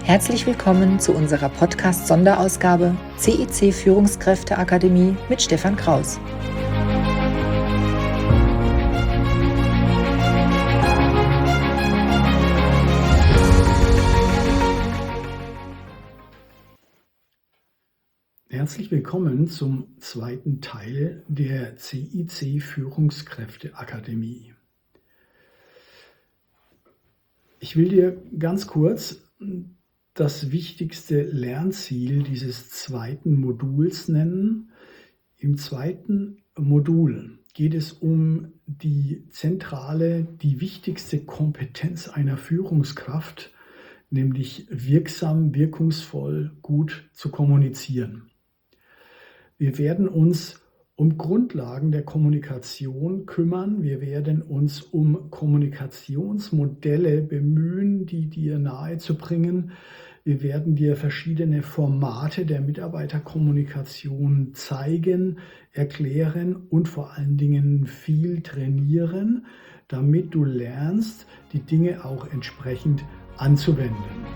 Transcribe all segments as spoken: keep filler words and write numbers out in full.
Herzlich willkommen zu unserer Podcast-Sonderausgabe C I C Führungskräfteakademie mit Stefan Kraus. Herzlich willkommen zum zweiten Teil der C I C Führungskräfteakademie. Ich will dir ganz kurz das wichtigste Lernziel dieses zweiten Moduls nennen. Im zweiten Modul geht es um die zentrale, die wichtigste Kompetenz einer Führungskraft, nämlich wirksam, wirkungsvoll, gut zu kommunizieren. Wir werden uns um Grundlagen der Kommunikation kümmern. Wir werden uns um Kommunikationsmodelle bemühen, die dir nahezubringen. Wir werden dir verschiedene Formate der Mitarbeiterkommunikation zeigen, erklären und vor allen Dingen viel trainieren, damit du lernst, die Dinge auch entsprechend anzuwenden.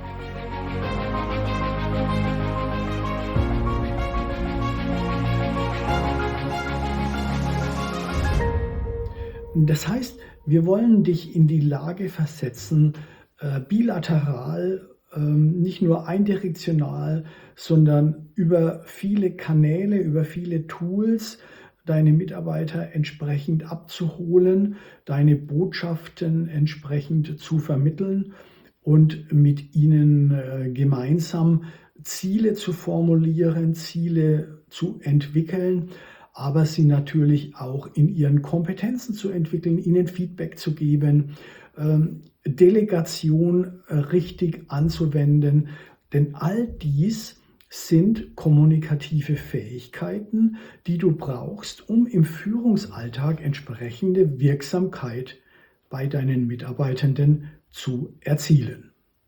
Das heißt, wir wollen dich in die Lage versetzen, bilateral, nicht nur eindirektional, sondern über viele Kanäle, über viele Tools deine Mitarbeiter entsprechend abzuholen, deine Botschaften entsprechend zu vermitteln und mit ihnen gemeinsam Ziele zu formulieren, Ziele zu entwickeln, aber sie natürlich auch in ihren Kompetenzen zu entwickeln, ihnen Feedback zu geben, Delegation richtig anzuwenden. Denn all dies sind kommunikative Fähigkeiten, die du brauchst, um im Führungsalltag entsprechende Wirksamkeit bei deinen Mitarbeitenden zu erzielen.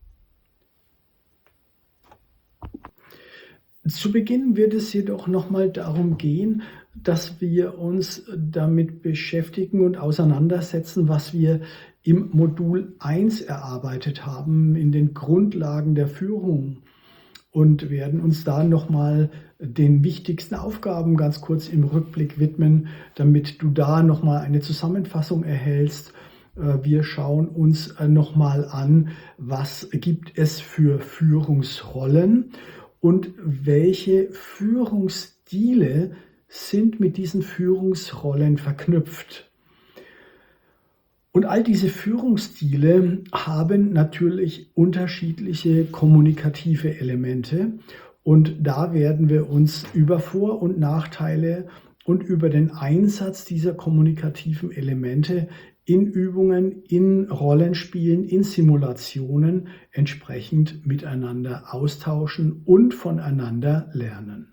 Zu Beginn wird es jedoch nochmal darum gehen, dass wir uns damit beschäftigen und auseinandersetzen, was wir im Modul eins erarbeitet haben, in den Grundlagen der Führung, und werden uns da nochmal den wichtigsten Aufgaben ganz kurz im Rückblick widmen, damit du da nochmal eine Zusammenfassung erhältst. Wir schauen uns nochmal an, was gibt es für Führungsrollen und welche Führungsstile sind mit diesen Führungsrollen verknüpft. Und all diese Führungsstile haben natürlich unterschiedliche kommunikative Elemente. Und da werden wir uns über Vor- und Nachteile und über den Einsatz dieser kommunikativen Elemente in Übungen, in Rollenspielen, in Simulationen entsprechend miteinander austauschen und voneinander lernen.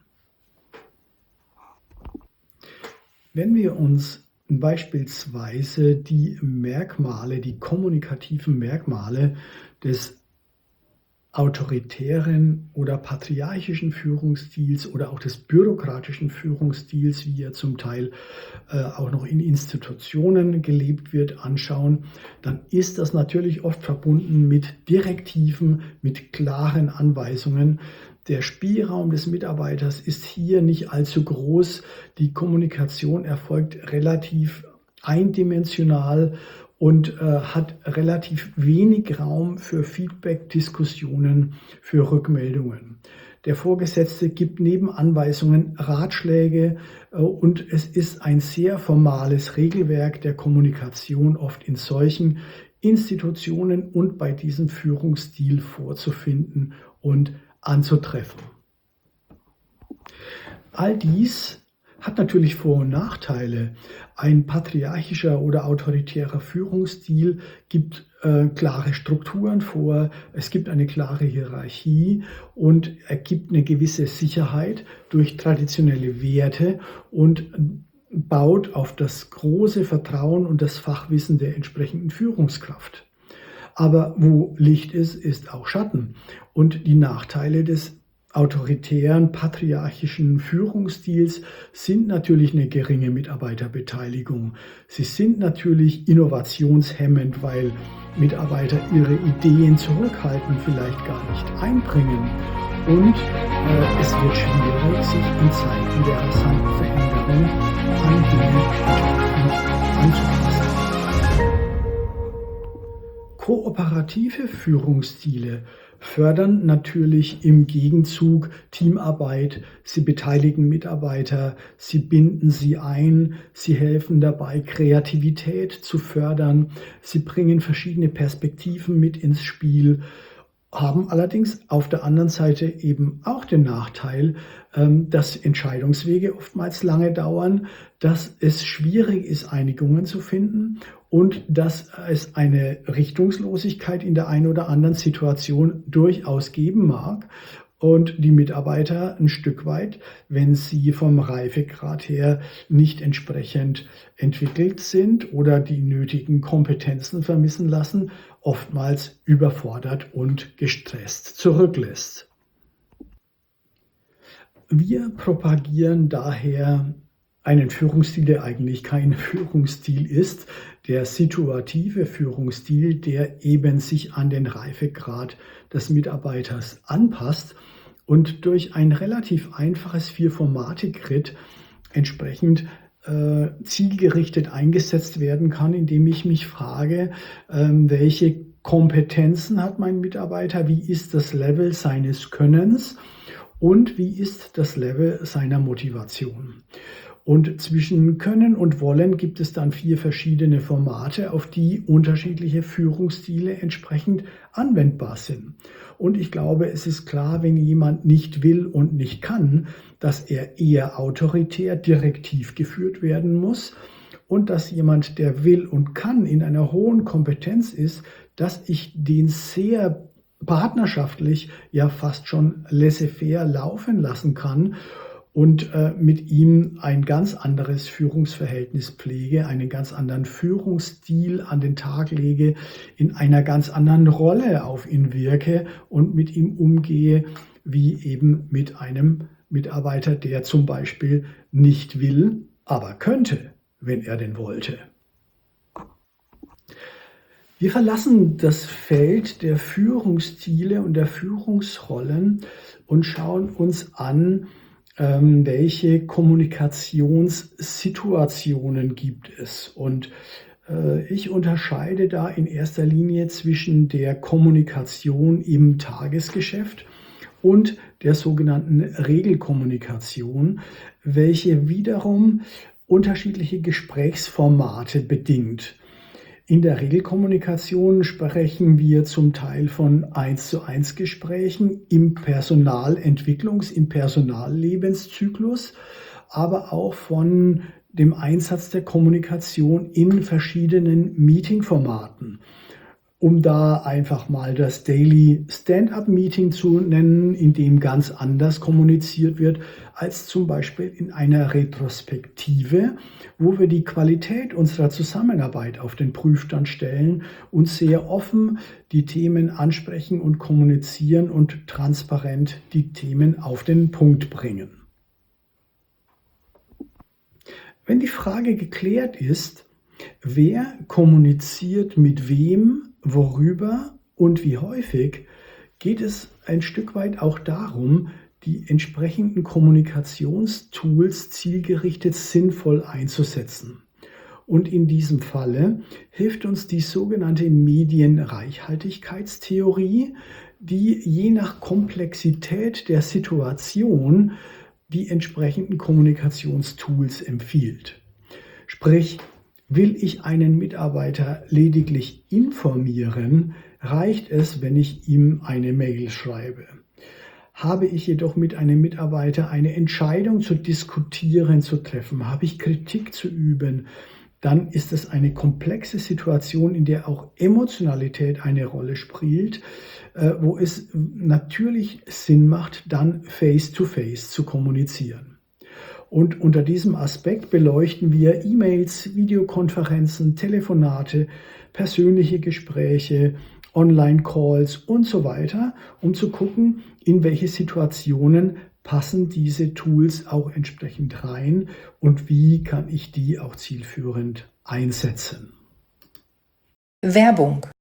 Wenn wir uns beispielsweise die Merkmale, die kommunikativen Merkmale des autoritären oder patriarchischen Führungsstils oder auch des bürokratischen Führungsstils, wie er zum Teil äh, auch noch in Institutionen gelebt wird, anschauen, dann ist das natürlich oft verbunden mit Direktiven, mit klaren Anweisungen. Der Spielraum des Mitarbeiters ist hier nicht allzu groß. Die Kommunikation erfolgt relativ eindimensional und äh, hat relativ wenig Raum für Feedback, Diskussionen, für Rückmeldungen. Der Vorgesetzte gibt neben Anweisungen Ratschläge äh, und es ist ein sehr formales Regelwerk der Kommunikation oft in solchen Institutionen und bei diesem Führungsstil vorzufinden und anzutreffen. All dies hat natürlich Vor- und Nachteile. Ein patriarchischer oder autoritärer Führungsstil gibt äh, klare Strukturen vor, es gibt eine klare Hierarchie und er gibt eine gewisse Sicherheit durch traditionelle Werte und baut auf das große Vertrauen und das Fachwissen der entsprechenden Führungskraft. Aber wo Licht ist, ist auch Schatten. Und die Nachteile des autoritären, patriarchischen Führungsstils sind natürlich eine geringe Mitarbeiterbeteiligung. Sie sind natürlich innovationshemmend, weil Mitarbeiter ihre Ideen zurückhalten, vielleicht gar nicht einbringen. Und äh, es wird schwierig, sich in Zeiten der rasanten Veränderung an Dinge anzupassen. Kooperative Führungsstile fördern natürlich im Gegenzug Teamarbeit, sie beteiligen Mitarbeiter, sie binden sie ein, sie helfen dabei, Kreativität zu fördern, sie bringen verschiedene Perspektiven mit ins Spiel, haben allerdings auf der anderen Seite eben auch den Nachteil, dass Entscheidungswege oftmals lange dauern, dass es schwierig ist, Einigungen zu finden und dass es eine Richtungslosigkeit in der einen oder anderen Situation durchaus geben mag und die Mitarbeiter ein Stück weit, wenn sie vom Reifegrad her nicht entsprechend entwickelt sind oder die nötigen Kompetenzen vermissen lassen, oftmals überfordert und gestresst zurücklässt. Wir propagieren daher einen Führungsstil, der eigentlich kein Führungsstil ist, der situative Führungsstil, der eben sich an den Reifegrad des Mitarbeiters anpasst und durch ein relativ einfaches Vier-Formate-Grid entsprechend äh, zielgerichtet eingesetzt werden kann, indem ich mich frage, äh, welche Kompetenzen hat mein Mitarbeiter, wie ist das Level seines Könnens und wie ist das Level seiner Motivation. Und zwischen Können und Wollen gibt es dann vier verschiedene Formate, auf die unterschiedliche Führungsstile entsprechend anwendbar sind. Und ich glaube, es ist klar, wenn jemand nicht will und nicht kann, dass er eher autoritär, direktiv geführt werden muss und dass jemand, der will und kann, in einer hohen Kompetenz ist, dass ich den sehr partnerschaftlich, ja fast schon laissez-faire laufen lassen kann und äh, mit ihm ein ganz anderes Führungsverhältnis pflege, einen ganz anderen Führungsstil an den Tag lege, in einer ganz anderen Rolle auf ihn wirke und mit ihm umgehe, wie eben mit einem Mitarbeiter, der zum Beispiel nicht will, aber könnte, wenn er denn wollte. Wir verlassen das Feld der Führungsstile und der Führungsrollen und schauen uns an, welche Kommunikationssituationen gibt es. Und äh, ich unterscheide da in erster Linie zwischen der Kommunikation im Tagesgeschäft und der sogenannten Regelkommunikation, welche wiederum unterschiedliche Gesprächsformate bedingt. In der Regelkommunikation sprechen wir zum Teil von eins zu eins Gesprächen im Personalentwicklungs-, im Personallebenszyklus, aber auch von dem Einsatz der Kommunikation in verschiedenen Meetingformaten. Um da einfach mal das Daily Stand-up-Meeting zu nennen, in dem ganz anders kommuniziert wird als zum Beispiel in einer Retrospektive, wo wir die Qualität unserer Zusammenarbeit auf den Prüfstand stellen und sehr offen die Themen ansprechen und kommunizieren und transparent die Themen auf den Punkt bringen. Wenn die Frage geklärt ist, wer kommuniziert mit wem, worüber und wie häufig, geht es ein Stück weit auch darum, die entsprechenden Kommunikationstools zielgerichtet sinnvoll einzusetzen. Und in diesem Falle hilft uns die sogenannte Medienreichhaltigkeitstheorie, die je nach Komplexität der Situation die entsprechenden Kommunikationstools empfiehlt. Sprich, will ich einen Mitarbeiter lediglich informieren, reicht es, wenn ich ihm eine Mail schreibe. Habe ich jedoch mit einem Mitarbeiter eine Entscheidung zu diskutieren, zu treffen, habe ich Kritik zu üben, dann ist es eine komplexe Situation, in der auch Emotionalität eine Rolle spielt, wo es natürlich Sinn macht, dann face-to-face zu kommunizieren. Und unter diesem Aspekt beleuchten wir E-Mails, Videokonferenzen, Telefonate, persönliche Gespräche Online-Calls und so weiter, um zu gucken, in welche Situationen passen diese Tools auch entsprechend rein und wie kann ich die auch zielführend einsetzen. Werbung.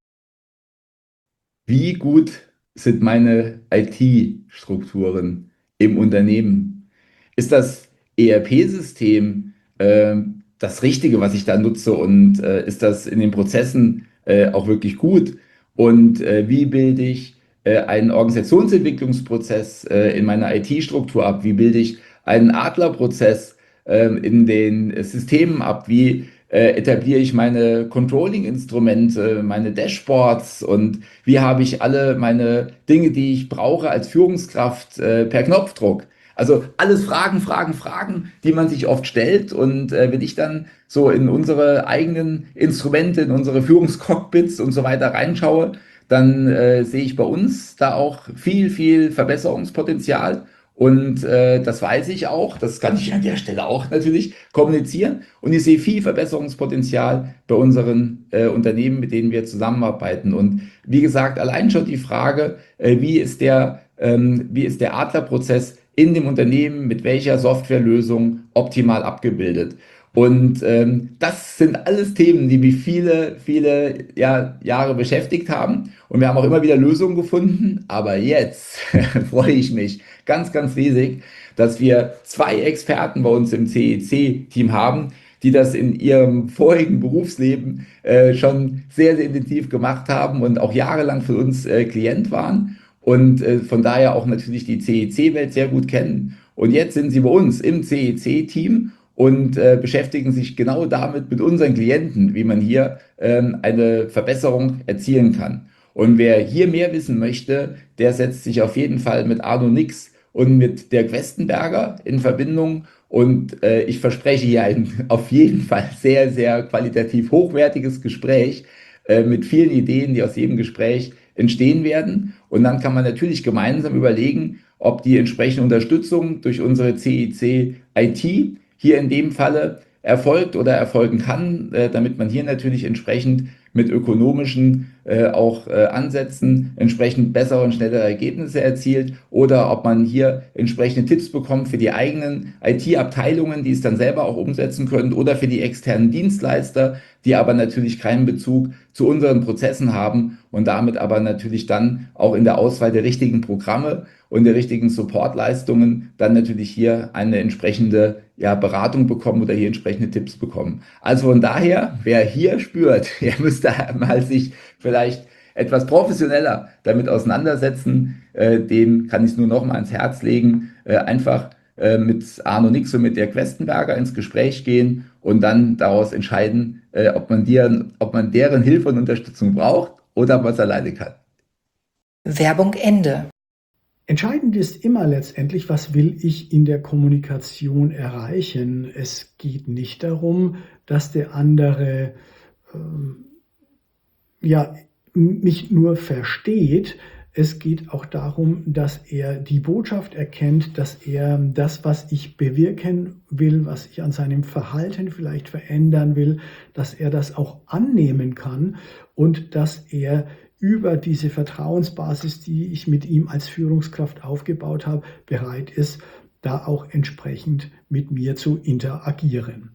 Wie gut sind meine I T-Strukturen im Unternehmen? Ist das E R P-System äh, das Richtige, was ich da nutze, und äh, ist das in den Prozessen äh, auch wirklich gut? Und äh, wie bilde ich äh, einen Organisationsentwicklungsprozess äh, in meiner I T-Struktur ab? Wie bilde ich einen Adlerprozess äh, in den äh, Systemen ab? Wie äh, etabliere ich meine Controlling-Instrumente, meine Dashboards, und wie habe ich alle meine Dinge, die ich brauche als Führungskraft äh, per Knopfdruck? Also alles Fragen, Fragen, Fragen, die man sich oft stellt. Und äh, wenn ich dann so in unsere eigenen Instrumente, in unsere Führungscockpits und so weiter reinschaue, dann äh, sehe ich bei uns da auch viel, viel Verbesserungspotenzial. Und äh, das weiß ich auch, das kann ich an der Stelle auch natürlich kommunizieren. Und ich sehe viel Verbesserungspotenzial bei unseren äh, Unternehmen, mit denen wir zusammenarbeiten. Und wie gesagt, allein schon die Frage, äh, wie ist der, ähm, wie ist der Adlerprozess in dem Unternehmen, mit welcher Softwarelösung optimal abgebildet. Und ähm, das sind alles Themen, die mich viele, viele ja, Jahre beschäftigt haben. Und wir haben auch immer wieder Lösungen gefunden. Aber jetzt freue ich mich ganz, ganz riesig, dass wir zwei Experten bei uns im C E C-Team haben, die das in ihrem vorigen Berufsleben äh, schon sehr, sehr intensiv gemacht haben und auch jahrelang für uns äh, Klient waren. Und äh, von daher auch natürlich die C E C-Welt sehr gut kennen. Und jetzt sind sie bei uns im C E C-Team und äh, beschäftigen sich genau damit mit unseren Klienten, wie man hier ähm, eine Verbesserung erzielen kann. Und wer hier mehr wissen möchte, der setzt sich auf jeden Fall mit Arno Nix und mit Dirk Westenberger in Verbindung. Und äh, ich verspreche hier ein auf jeden Fall sehr, sehr qualitativ hochwertiges Gespräch äh, mit vielen Ideen, die aus jedem Gespräch entstehen werden. Und dann kann man natürlich gemeinsam überlegen, ob die entsprechende Unterstützung durch unsere C E C I T hier in dem Falle erfolgt oder erfolgen kann, äh, damit man hier natürlich entsprechend mit ökonomischen äh, auch äh, Ansätzen entsprechend bessere und schnellere Ergebnisse erzielt, oder ob man hier entsprechende Tipps bekommt für die eigenen I T-Abteilungen, die es dann selber auch umsetzen können, oder für die externen Dienstleister, die aber natürlich keinen Bezug zu unseren Prozessen haben und damit aber natürlich dann auch in der Auswahl der richtigen Programme und der richtigen Supportleistungen dann natürlich hier eine entsprechende ja, Beratung bekommen oder hier entsprechende Tipps bekommen. Also von daher, wer hier spürt, er müsste mal sich vielleicht etwas professioneller damit auseinandersetzen, äh, dem kann ich es nur noch mal ans Herz legen, äh, einfach äh, mit Arno Nix und mit Dirk Westenberger ins Gespräch gehen und dann daraus entscheiden, äh, ob man deren, ob man deren Hilfe und Unterstützung braucht oder ob man es alleine kann. Werbung Ende. Entscheidend ist immer letztendlich, was will ich in der Kommunikation erreichen. Es geht nicht darum, dass der andere ähm, ja, mich nur versteht. Es geht auch darum, dass er die Botschaft erkennt, dass er das, was ich bewirken will, was ich an seinem Verhalten vielleicht verändern will, dass er das auch annehmen kann und dass er über diese Vertrauensbasis, die ich mit ihm als Führungskraft aufgebaut habe, bereit ist, da auch entsprechend mit mir zu interagieren.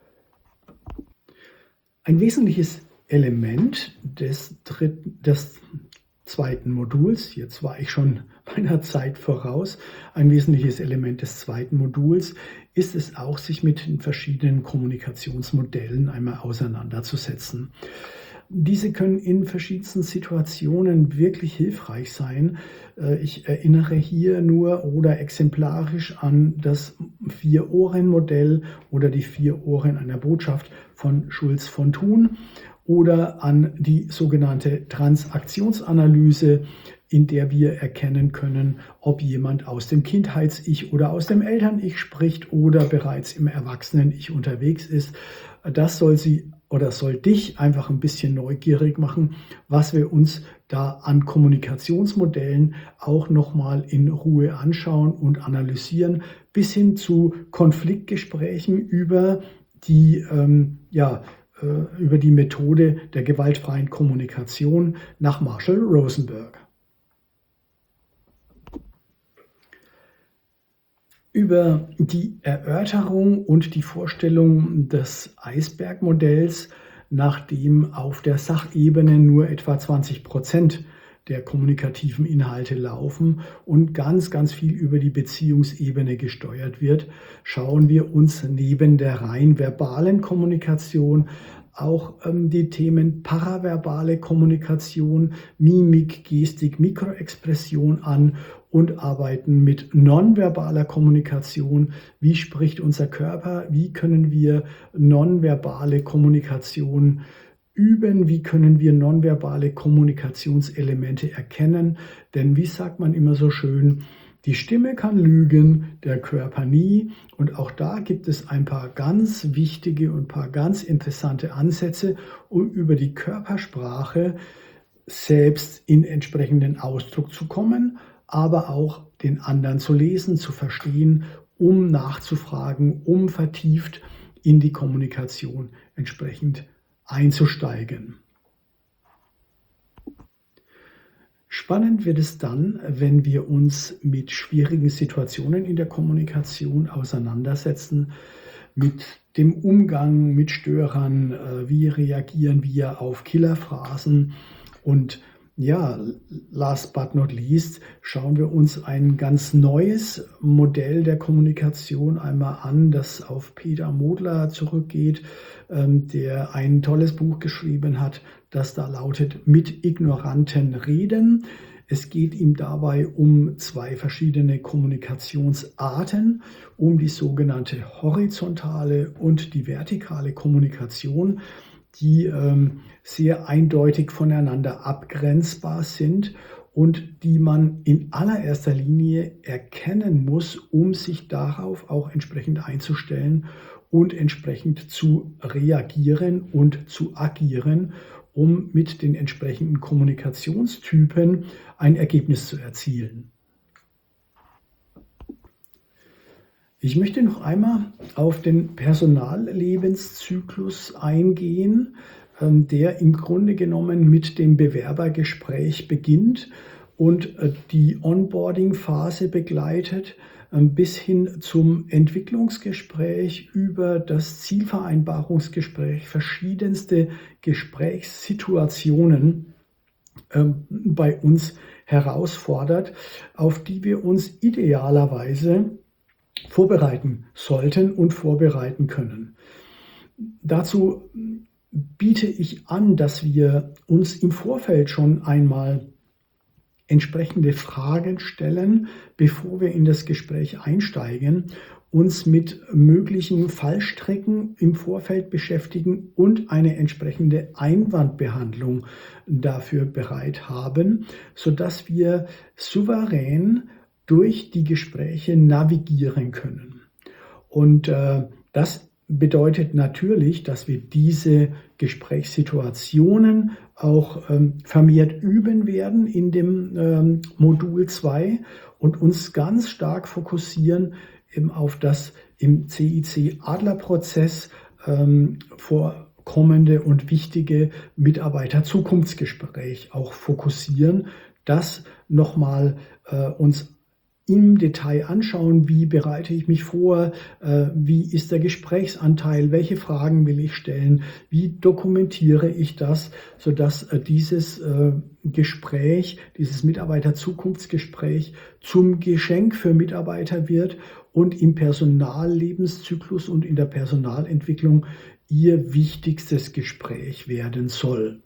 Ein wesentliches Element des, dritten, des zweiten Moduls, jetzt war ich schon meiner Zeit voraus, ein wesentliches Element des zweiten Moduls ist es auch, sich mit den verschiedenen Kommunikationsmodellen einmal auseinanderzusetzen. Diese können in verschiedensten Situationen wirklich hilfreich sein. Ich erinnere hier nur oder exemplarisch an das Vier-Ohren-Modell oder die vier Ohren einer Botschaft von Schulz von Thun oder an die sogenannte Transaktionsanalyse, in der wir erkennen können, ob jemand aus dem Kindheits-Ich oder aus dem Eltern-Ich spricht oder bereits im Erwachsenen-Ich unterwegs ist. Das soll sie oder soll dich einfach ein bisschen neugierig machen, was wir uns da an Kommunikationsmodellen auch nochmal in Ruhe anschauen und analysieren, bis hin zu Konfliktgesprächen über die ähm, ja, äh, über die Methode der gewaltfreien Kommunikation nach Marshall Rosenberg. Über die Erörterung und die Vorstellung des Eisbergmodells, nachdem auf der Sachebene nur etwa zwanzig Prozent der kommunikativen Inhalte laufen und ganz, ganz viel über die Beziehungsebene gesteuert wird, schauen wir uns neben der rein verbalen Kommunikation auch ähm, die Themen paraverbale Kommunikation, Mimik, Gestik, Mikroexpression an und arbeiten mit nonverbaler Kommunikation. Wie spricht unser Körper? Wie können wir nonverbale Kommunikation üben? Wie können wir nonverbale Kommunikationselemente erkennen? Denn wie sagt man immer so schön, die Stimme kann lügen, der Körper nie. Und auch da gibt es ein paar ganz wichtige und ein paar ganz interessante Ansätze, um über die Körpersprache selbst in entsprechenden Ausdruck zu kommen, aber auch den anderen zu lesen, zu verstehen, um nachzufragen, um vertieft in die Kommunikation entsprechend einzusteigen. Spannend wird es dann, wenn wir uns mit schwierigen Situationen in der Kommunikation auseinandersetzen, mit dem Umgang mit Störern, wie reagieren wir auf Killerphrasen und ja, last but not least schauen wir uns ein ganz neues Modell der Kommunikation einmal an, das auf Peter Modler zurückgeht, der ein tolles Buch geschrieben hat, das da lautet Mit ignoranten Reden. Es geht ihm dabei um zwei verschiedene Kommunikationsarten, um die sogenannte horizontale und die vertikale Kommunikation, die ähm, sehr eindeutig voneinander abgrenzbar sind und die man in allererster Linie erkennen muss, um sich darauf auch entsprechend einzustellen und entsprechend zu reagieren und zu agieren, um mit den entsprechenden Kommunikationstypen ein Ergebnis zu erzielen. Ich möchte noch einmal auf den Personallebenszyklus eingehen, der im Grunde genommen mit dem Bewerbergespräch beginnt und die Onboarding-Phase begleitet, bis hin zum Entwicklungsgespräch über das Zielvereinbarungsgespräch, verschiedenste Gesprächssituationen bei uns herausfordert, auf die wir uns idealerweise vorbereiten sollten und vorbereiten können. Dazu biete ich an, dass wir uns im Vorfeld schon einmal entsprechende Fragen stellen, bevor wir in das Gespräch einsteigen, uns mit möglichen Fallstricken im Vorfeld beschäftigen und eine entsprechende Einwandbehandlung dafür bereit haben, sodass wir souverän durch die Gespräche navigieren können. Und äh, das bedeutet natürlich, dass wir diese Gesprächssituationen auch ähm, vermehrt üben werden in dem ähm, Modul zwei und uns ganz stark fokussieren eben auf das im C I C-Adler-Prozess ähm, vorkommende und wichtige Mitarbeiter-Zukunftsgespräch auch fokussieren, das nochmal äh, uns im Detail anschauen, wie bereite ich mich vor, äh, wie ist der Gesprächsanteil, welche Fragen will ich stellen, wie dokumentiere ich das, sodass äh, dieses äh, Gespräch, dieses Mitarbeiter-Zukunftsgespräch zum Geschenk für Mitarbeiter wird und im Personallebenszyklus und in der Personalentwicklung ihr wichtigstes Gespräch werden soll.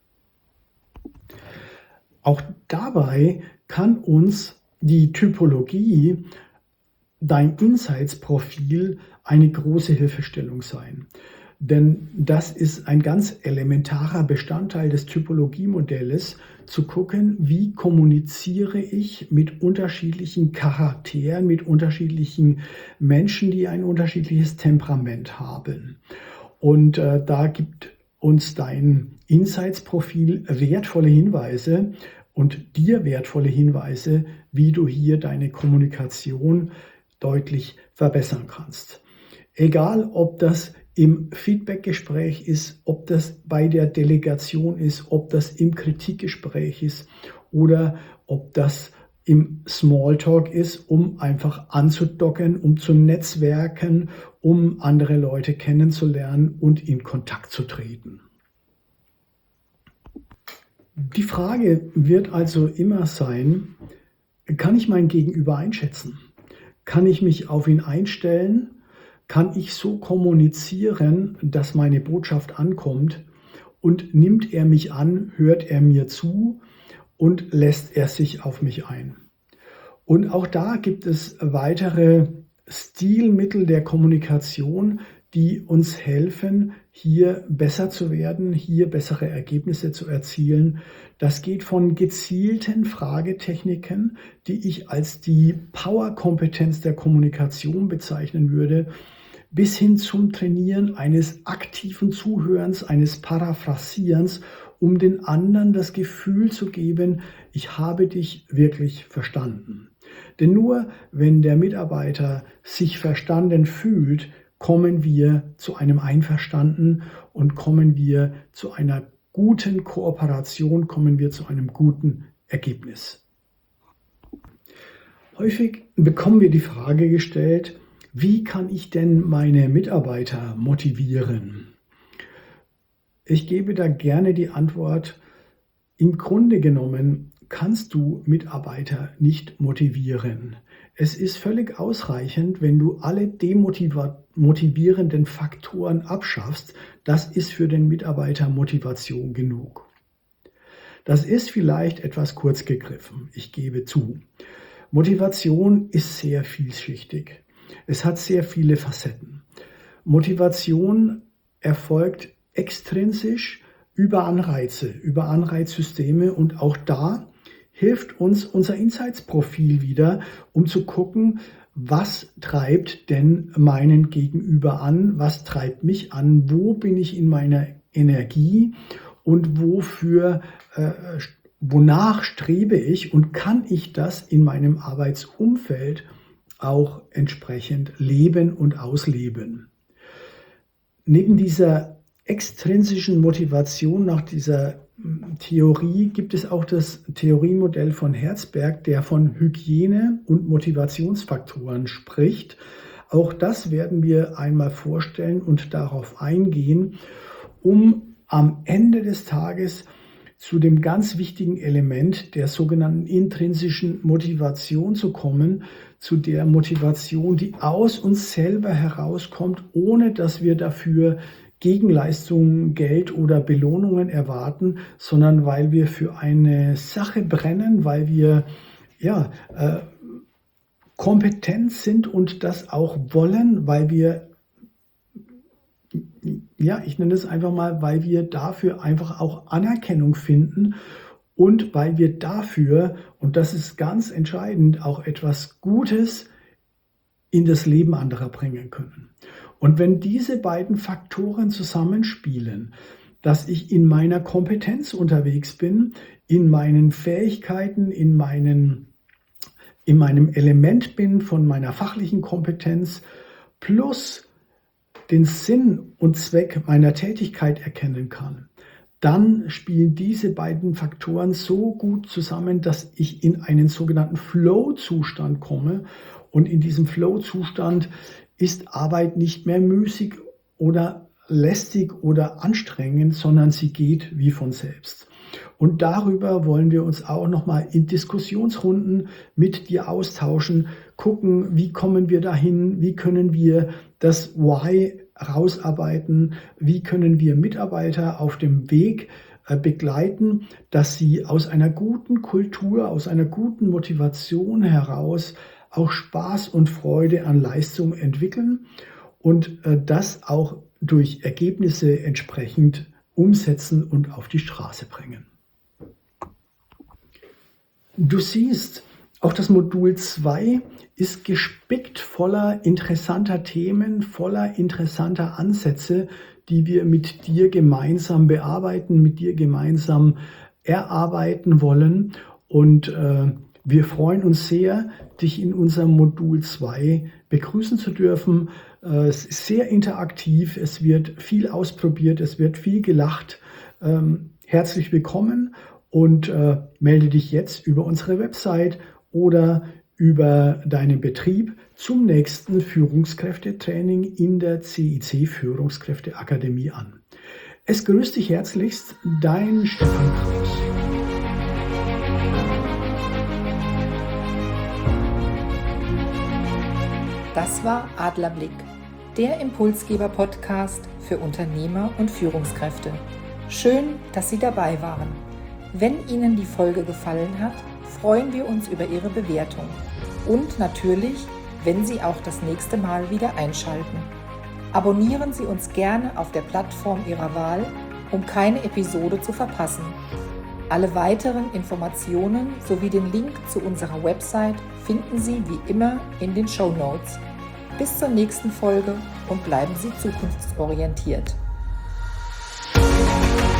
Auch dabei kann uns die Typologie, dein Insights-Profil, eine große Hilfestellung sein. Denn das ist ein ganz elementarer Bestandteil des Typologiemodells, zu gucken, wie kommuniziere ich mit unterschiedlichen Charakteren, mit unterschiedlichen Menschen, die ein unterschiedliches Temperament haben. Und äh, da gibt uns dein Insights-Profil wertvolle Hinweise und dir wertvolle Hinweise, wie du hier deine Kommunikation deutlich verbessern kannst. Egal, ob das im Feedbackgespräch ist, ob das bei der Delegation ist, ob das im Kritikgespräch ist oder ob das im Smalltalk ist, um einfach anzudocken, um zu netzwerken, um andere Leute kennenzulernen und in Kontakt zu treten. Die Frage wird also immer sein, kann ich mein Gegenüber einschätzen? Kann ich mich auf ihn einstellen? Kann ich so kommunizieren, dass meine Botschaft ankommt? Und nimmt er mich an, hört er mir zu und lässt er sich auf mich ein? Und auch da gibt es weitere Stilmittel der Kommunikation, die uns helfen, hier besser zu werden, hier bessere Ergebnisse zu erzielen. Das geht von gezielten Fragetechniken, die ich als die Powerkompetenz der Kommunikation bezeichnen würde, bis hin zum Trainieren eines aktiven Zuhörens, eines Paraphrasierens, um den anderen das Gefühl zu geben, ich habe dich wirklich verstanden. Denn nur wenn der Mitarbeiter sich verstanden fühlt, kommen wir zu einem Einverstanden und kommen wir zu einer guten Kooperation, kommen wir zu einem guten Ergebnis. Häufig bekommen wir die Frage gestellt, wie kann ich denn meine Mitarbeiter motivieren? Ich gebe da gerne die Antwort, im Grunde genommen kannst du Mitarbeiter nicht motivieren. Es ist völlig ausreichend, wenn du alle demotivierenden Faktoren abschaffst. Das ist für den Mitarbeiter Motivation genug. Das ist vielleicht etwas kurz gegriffen, ich gebe zu. Motivation ist sehr vielschichtig. Es hat sehr viele Facetten. Motivation erfolgt extrinsisch über Anreize, über Anreizsysteme und auch da hilft uns unser Insights-Profil wieder, um zu gucken, was treibt denn meinen Gegenüber an, was treibt mich an, wo bin ich in meiner Energie und wofür, äh, wonach strebe ich und kann ich das in meinem Arbeitsumfeld auch entsprechend leben und ausleben. Neben dieser extrinsischen Motivation nach dieser Theorie gibt es auch das Theoriemodell von Herzberg, der von Hygiene- und Motivationsfaktoren spricht. Auch das werden wir einmal vorstellen und darauf eingehen, um am Ende des Tages zu dem ganz wichtigen Element der sogenannten intrinsischen Motivation zu kommen, zu der Motivation, die aus uns selber herauskommt, ohne dass wir dafür Gegenleistungen, Geld oder Belohnungen erwarten, sondern weil wir für eine Sache brennen, weil wir ja, äh, kompetent sind und das auch wollen, weil wir, ja, ich nenne es einfach mal, weil wir dafür einfach auch Anerkennung finden und weil wir dafür, und das ist ganz entscheidend, auch etwas Gutes in das Leben anderer bringen können. Und wenn diese beiden Faktoren zusammenspielen, dass ich in meiner Kompetenz unterwegs bin, in meinen Fähigkeiten, in, meinen, in meinem Element bin von meiner fachlichen Kompetenz, plus den Sinn und Zweck meiner Tätigkeit erkennen kann, dann spielen diese beiden Faktoren so gut zusammen, dass ich in einen sogenannten Flow-Zustand komme. Und in diesem Flow-Zustand ist Arbeit nicht mehr müßig oder lästig oder anstrengend, sondern sie geht wie von selbst. Und darüber wollen wir uns auch nochmal in Diskussionsrunden mit dir austauschen, gucken, wie kommen wir dahin, wie können wir das Why rausarbeiten, wie können wir Mitarbeiter auf dem Weg begleiten, dass sie aus einer guten Kultur, aus einer guten Motivation heraus auch Spaß und Freude an Leistung entwickeln und das auch durch Ergebnisse entsprechend umsetzen und auf die Straße bringen. Du siehst, auch das Modul zwei ist gespickt voller interessanter Themen, voller interessanter Ansätze, die wir mit dir gemeinsam bearbeiten, mit dir gemeinsam erarbeiten wollen. Und äh, wir freuen uns sehr, dich in unserem Modul zwei begrüßen zu dürfen. Es ist sehr interaktiv, es wird viel ausprobiert, es wird viel gelacht. Herzlich willkommen und melde dich jetzt über unsere Website oder über deinen Betrieb zum nächsten Führungskräftetraining in der C I C Führungskräfteakademie an. Es grüßt dich herzlichst, dein Stefan Kraus. Das war Adlerblick, der Impulsgeber-Podcast für Unternehmer und Führungskräfte. Schön, dass Sie dabei waren. Wenn Ihnen die Folge gefallen hat, freuen wir uns über Ihre Bewertung und natürlich, wenn Sie auch das nächste Mal wieder einschalten. Abonnieren Sie uns gerne auf der Plattform Ihrer Wahl, um keine Episode zu verpassen. Alle weiteren Informationen sowie den Link zu unserer Website finden Sie wie immer in den Shownotes. Bis zur nächsten Folge und bleiben Sie zukunftsorientiert.